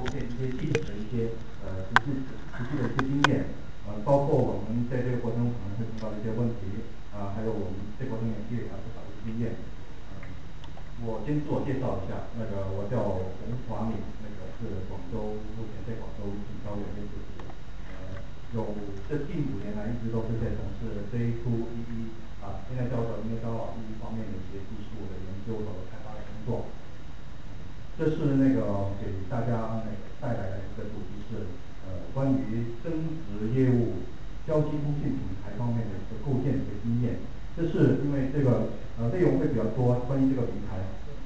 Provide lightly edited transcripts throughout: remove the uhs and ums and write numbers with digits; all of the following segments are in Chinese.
现一些具体的一些实际的一些经验，包括我们在这个过程中可能会碰到的一些问题，还有我们这过程中也积累了不少的经验。我先自我介绍一下，我叫洪华敏，是广州，目前在广州品高园就职。这近5年来一直都是在从事 J2EE 现在叫做应该高网域方面的一些技术的研究和开发的工作。这是给大家带来的一个主题是关于增值业务交际通讯平台方面的一个构建的一个经验。这是因为这个内容会比较多，关于这个平台。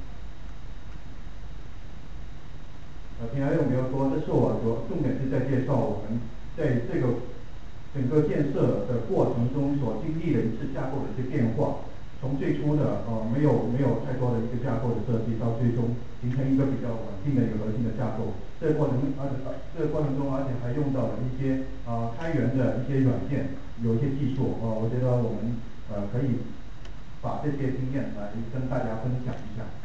平台内容比较多，这是我重点是在介绍我们在这个整个建设的过程中所经历的一次架构的一些变化。从最初的没有太多的一个架构的设计，到最终形成一个比较稳定的一个核心的架构。这个过程中，而且还用到了一些开源的一些软件，有一些技术。我觉得我们可以把这些经验来跟大家分享一下。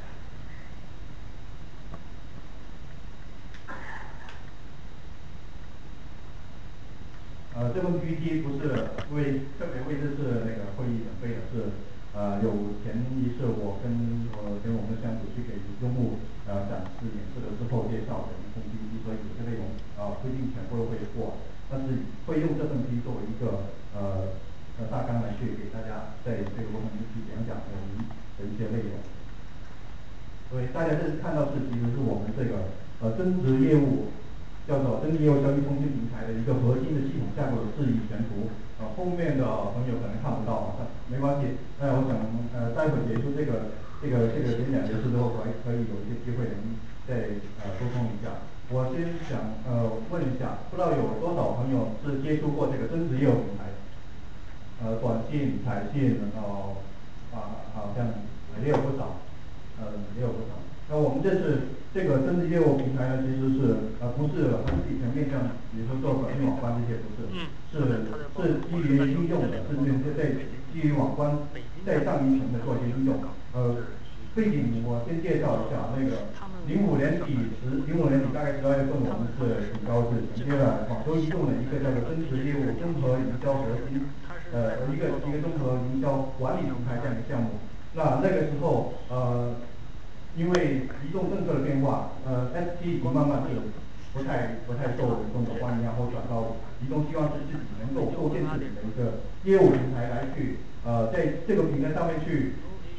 这份 PPT 不是特别为这次会议准备的，是有前一次我跟我们的项目去给用户展示演示了之后介绍的一份 PPT， 所以有些内容不一定全部都会过，但是会用这份 PPT 作为一个大纲来去给大家在这个过程中去讲讲我们的一些内容。所以大家这次看到其实是我们这个增值业务。叫做增值业务交际通讯平台的一个核心的系统架构的示意全图。后面的朋友可能看不到，没关系。我想待会结束这个演讲结束之后，可以有一些机会能再沟通一下。我先想问一下，不知道有多少朋友是接触过这个增值业务平台？短信、彩信，好像也有不少，也有不少。那我们这个增值业务平台呢，其实是不是很底层面向，比如说做短信网关这些不是，是基于应用的，是基于网关再上一层的做一些应用。背景我先介绍一下，05年底大概12月份，我们是品高是承接了广州移动的一个叫做增值业务综合营销核心，一个综合营销管理平台这样一个项目。那个时候因为移动政策的变化，ST 已经慢慢是不太受移动的欢迎，然后转到移动希望是自己能够构建自己的一个业务平台来去在这个平台上面去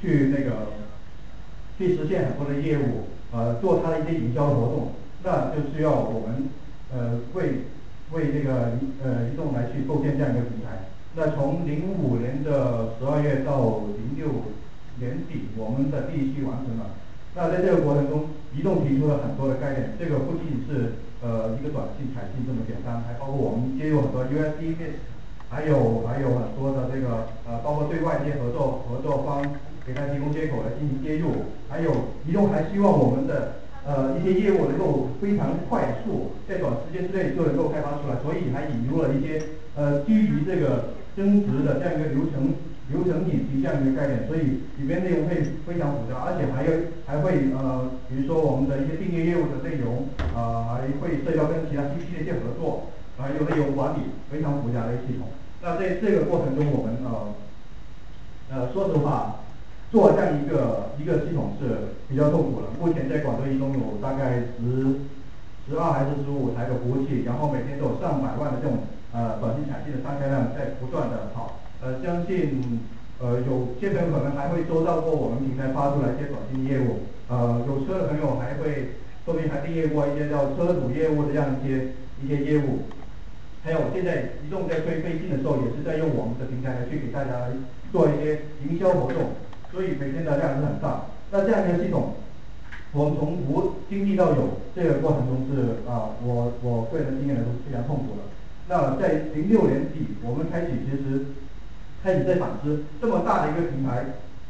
实现很多的业务，做它的一些营销活动。那就需要我们为这个移动来去构建这样一个平台。那从05年的12月到06年底，我们的第一期完成了。那在这个过程中，移动提出了很多的概念，这个不仅仅是一个短信、彩信这么简单，还包括我们接入很多 USB Mist， 还有很多的包括对外一些合作方给他提供接口来进行接入，还有移动还希望我们的一些业务能够非常快速，在短时间之内就能够开发出来，所以还引入了一些基于这个增值的这样一个流程引擎这样一个概念，所以里面内容会非常复杂，而且还会比如说我们的一些订阅业务的内容还会涉及到跟其他 CP 的一些合作，还有内容管理，非常复杂的一个系统。那在这个过程中，我们说实话，做这样一个系统是比较痛苦的。目前在广州移动有大概12还是15台的服务器，然后每天都有上百万的这种短信、彩信的上开量在不断的跑。相信有些朋友可能还会收到过我们平台发出来一些短信业务。有车的朋友说不定还订阅过一些叫车主业务的这样一些业务。还有现在移动在推飞信的时候，也是在用我们的平台来去给大家做一些营销活动，所以每天的量是很大。那这样一个系统，我们从无经历到有这个过程中是我个人的经验来说是非常痛苦的。那在06年底，我们开始在反思，这么大的一个平台，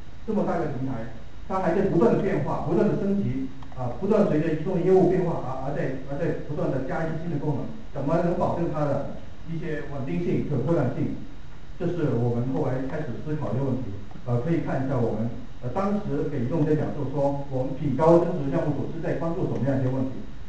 它还在不断的变化、不断的升级，不断随着移动的业务变化而在不断的加一些新的功能，怎么能保证它的一些稳定性、可扩展性？这是我们后来开始思考的一个问题。可以看一下我们当时给移动在讲述说，我们品高增值项目组是在关注什么样一些问题。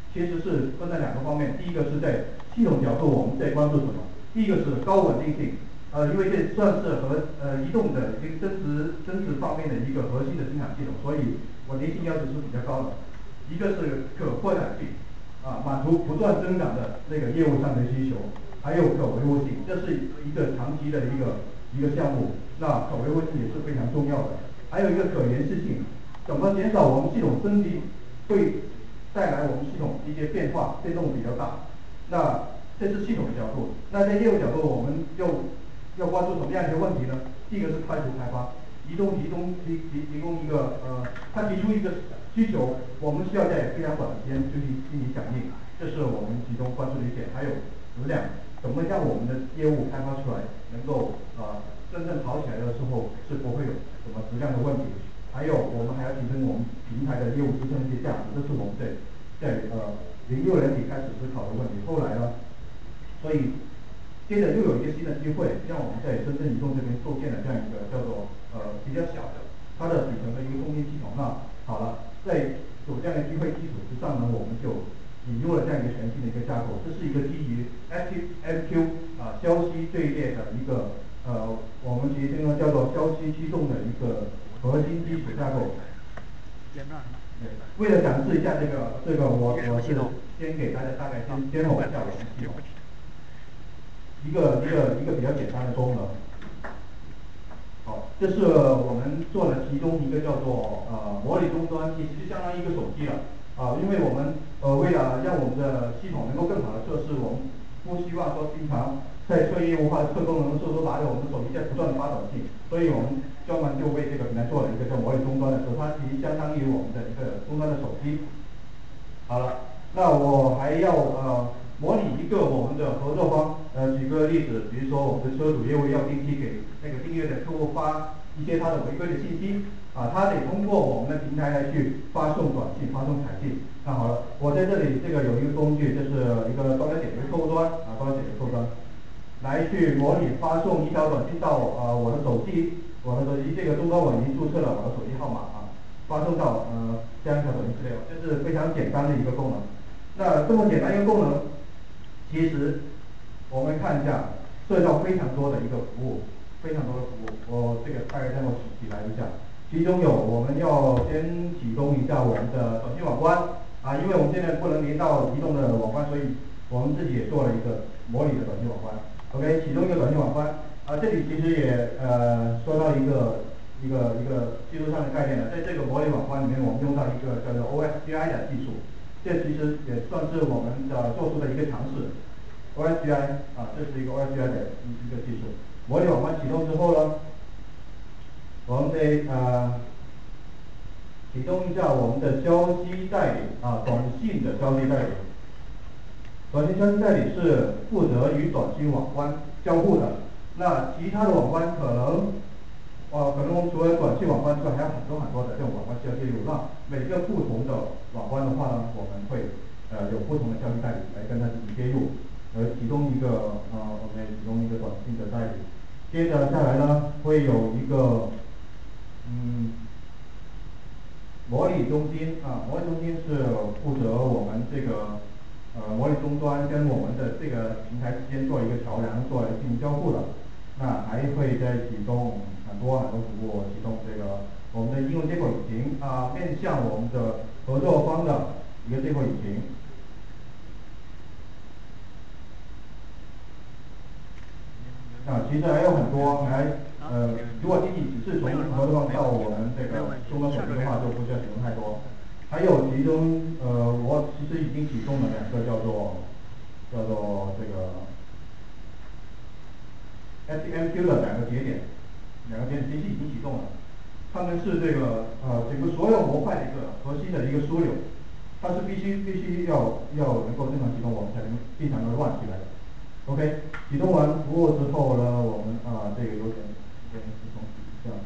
其实是分成两个方面，第一个是在系统角度我们在关注什么？第一个是高稳定性，因为这算是移动的一个增值方面的一个核心的生产系统，所以稳定性要求是比较高的。一个是可扩展性，满足不断增长的这个业务上的需求，还有可维护性，这是一个长期的一个项目，那可维护性也是非常重要的。还有一个可延续性，怎么减少我们系统升级会带来我们系统一些变化，变动比较大。那这是系统的角度。那在业务角度，我们要关注什么样的一个问题呢？第一个是快速开发，移动提供一个他提出一个需求，我们需要在非常短的时间进行响应，这是我们其中关注的一点。还有质量，怎么让我们的业务开发出来能够真正跑起来的时候是不会有什么质量的问题。还有我们还要提升我们平台的业务支撑一些价值，这是我们在06年底开始思考的问题。后来呢，所以接着又有一个新的机会，让我们在深圳移动这边构建了这样一个叫做比较小的它的底层的一个通信系统。那好了，在有这样的机会基础之上呢，我们就引入了这样一个全新的一个架构，这是一个基于 ActiveMQ 消息队列的一个我们其实呢叫做消息驱动的一个核心基础架构。为了展示一下这个我是先给大家大概先demo一下我们系统，一个比较简单的功能。好，这是我们做了其中一个叫做模拟终端，其实就相当于一个手机了。因为我们为了让我们的系统能够更好的测试，我们不希望说经常在测业务化、测功能的时候都拿着我们的手机在不断的发短信，所以我们专门就为这个平台做了一个叫模拟终端的，它其实相当于我们的一个终端的手机。好了，那我还要模拟一个我们的合作方，举个例子，比如说我们的车主业务要定期给那个订阅的客户发一些他的违规的信息，他得通过我们的平台来去发送短信、发送彩信。那好了，我在这里这个有一个工具，这是一个端点的客户端，端点的客户端，来去模拟发送一条短信到我的手机，这个终端我已经注册了我的手机号码发送到这样一条短信之内，这是非常简单的一个功能。那这么简单一个功能，其实我们看一下，涉及到非常多的一个服务，非常多的服务。我这个大概这么起来一下，其中有我们要先启动一下我们的短信网关因为我们现在不能连到移动的网关，所以我们自己也做了一个模拟的短信网关。OK， 启动一个短信网关这里其实也说到一个技术上的概念了，在这个模拟网关里面，我们用到一个叫做 OSGI 的技术，这其实也算是我们做出的一个尝试。OSGI 这是一个 OSGI 的一个技术。模拟网关启动之后呢，我们得启动一下我们的消息代理短信的消息代理。短信消息代理是负责与短信网关交互的，那其他的网关可能我们除了短信网关之外，还有很多很多的这种网关需要介入。那每个不同的网关的话呢，我们会有不同的消息代理来跟它进行接入，启动一个启动一个短信的代理。接着下来呢，会有一个模拟中心模拟中心是负责我们这个模拟终端跟我们的这个平台之间做一个桥梁，做来进行交互的。那还会再启动很多很多服务，启动这个我们的应用接口引擎面向我们的合作方的一个接口引擎。其实还有很多，如果仅仅只是从合作方到我们这个终端手机的话，就不需要启动太多。还有其中我其实已经启动了两个叫做这个 ActiveMQ 的两个节点其实已经启动了。它们是这个整个所有模块的一个核心的一个枢纽，它是必须要能够正常启动，我们才能正常的 run 起来。OK， 启动完服务之后呢，我们这个有点重启一下，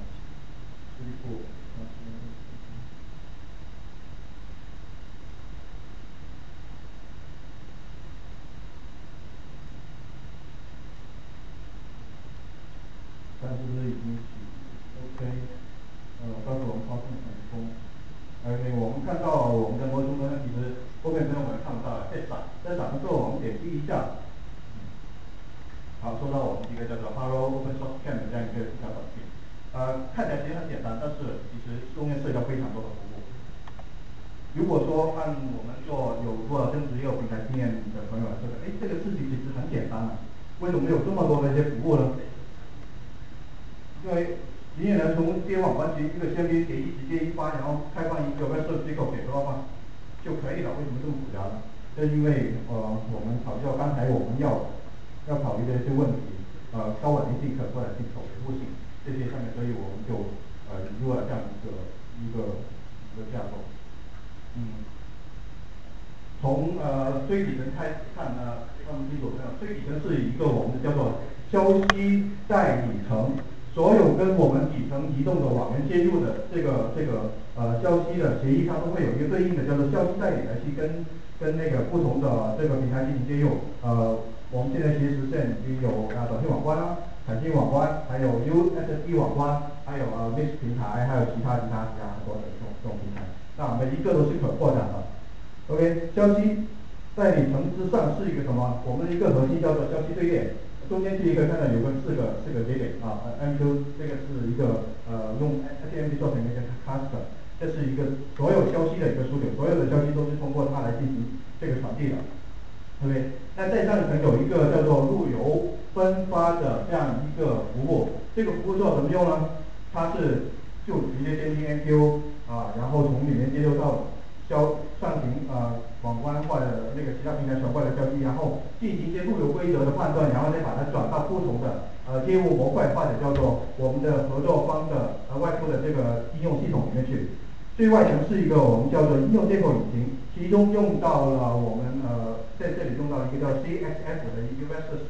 看是不是已经OK，告诉我们操控成功。我们看到我们的模拟终端其实后面没有我们看不到了 set 闪，在闪的时候我们点击一下，好，收到我们一个叫做 Hello Open Source Camp 的这样一个小短信。看起来其实很简单，但是其实中间涉及到非常多的服务。如果说按我们有做真实业务平台经验的朋友来说，这个事情其实很简单啊，为什么有这么多的一些服务呢？因为营业人从接网关机一个 CMP 协议直接一发，然后开放一个 Web Service 接口给 Developer 就可以了。为什么这么复杂呢？这因为我们考虑到刚才我们要考虑的一些问题，高稳定性、可扩展性、可维护性这些上面，所以我们就引入了这样一个架构。从最底层看呢，他们清楚没有？最底层是一个我们叫做消息代理层，所有跟我们底层移动的网源接入的这个消息的协议，它都会有一个对应的叫做消息代理来去跟那个不同的这个平台进行接入。我们现在其实现已经有短信网关啦、财经网关，还有 USSD 网关，还有Mix 平台，还有其他很多的这种平台。那每一个都是可扩展的。OK， 消息代理层之上是一个什么？我们的一个核心叫做消息队列，中间可以看到有个四个节点啊，MQ 这个是一个用 SMT 做成一个 cluster， 这是一个所有消息的一个枢纽，所有的消息都是通过它来进行这个传递的。OK， 那再上一层有一个叫做路由分发的这样一个服务，这个服务做什么用呢？它是就直接监听 MQ 然后从里面接收到上行网关或者那个其他平台传过来的消息，然后进行一些路由规则的判断，然后再把它转到不同的业务模块或者叫做我们的合作方的外部的这个应用系统里面去。最外层是一个我们叫做应用接口引擎，其中用到了我们在这里用到一个叫 CXF 的一个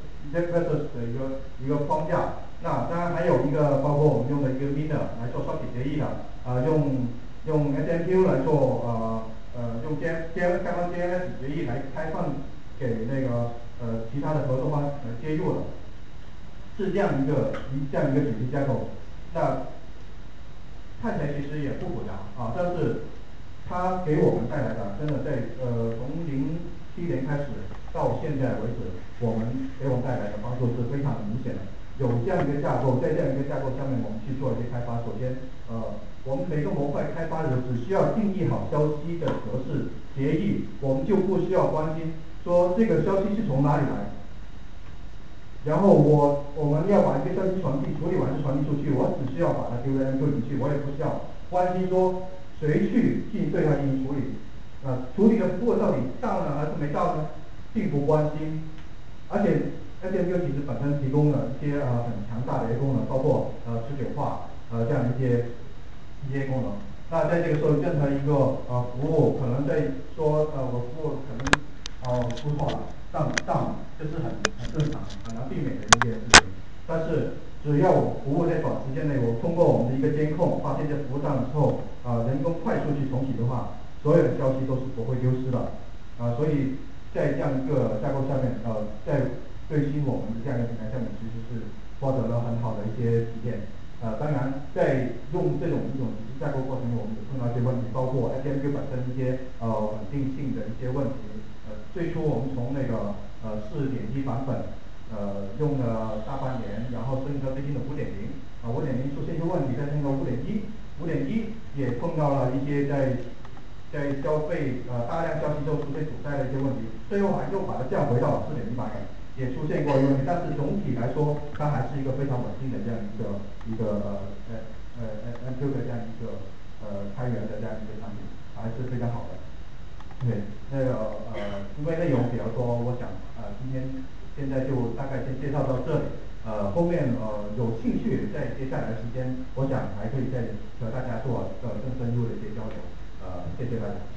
Versus 的一个框架。那当然还有一个包括我们用的一个 Miner 来做双体协议的，用 SMQ 来做用开放 JMS 协议来开放给那个其他的合作方接入的，是这样一个体系架构。那看起来其实也不复杂但是它给我们带来的真的在从07年开始到现在为止，给我们带来的帮助是非常明显的。有这样一个架构，在这样一个架构下面，我们去做一些开发。首先我们每个模块开发的只需要定义好消息的格式协议，我们就不需要关心说这个消息是从哪里来。然后我们要把一个消息处理完就传递出去，我只需要把它丢在 MQ 里去，我也不需要关心说谁去对它进行处理。处理的服务到底到了还是没到呢？并不关心。而且 SMQ 其实本身提供了一些很强大的一些功能，包括持久化这样一些功能。那在这个时候，任何一个服务可能在说我服务可能出错了，down这是很正常、很难避免的一件事情。但是只要我服务在短时间内，我通过我们的一个监控发现这服务上了之后，人工快速去重启的话，所有的消息都是不会丢失的。所以在这样一个架构下面，在对新我们的这样一个平台下面，其实是获得了很好的一些体验。当然，在用这种体系架构过程中，我们也碰到一些问题，包括 SMQ 本身一些稳定性的一些问题。最初我们从那个4.1版本用了大半年，然后升级到最新的5.0，5.0出现一些问题，再升到5.1也碰到了一些在消费大量消息之后出现阻塞的一些问题，最后又把它降回到4.1版本。也出现过一个问题，但是总体来说，它还是一个非常稳定的这样一个MQ 的这样一个开源的这样一个产品，还是非常好的。对，那个因为内容比较多，我想现在就大概先介绍到这里。后面有兴趣在接下来的时间，我想还可以再和大家做更深入的一些交流。谢谢大家。